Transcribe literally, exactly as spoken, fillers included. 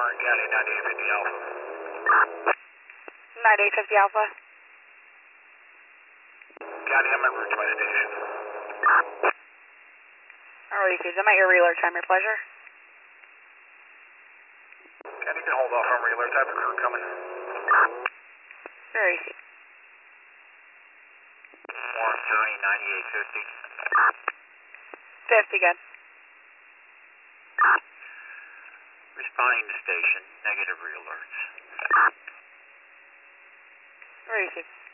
Orange County ninety-eight fifty Alpha. ninety-eight fifty Alpha. County, I'm at route to my station. Alright, Susan, I'm at your relay time, your pleasure. County, you can hold off on relay type of crew coming. Very easy. Orange County ninety-eight fifty. fifty, good. Responding to station, negative re-alerts. Very easy.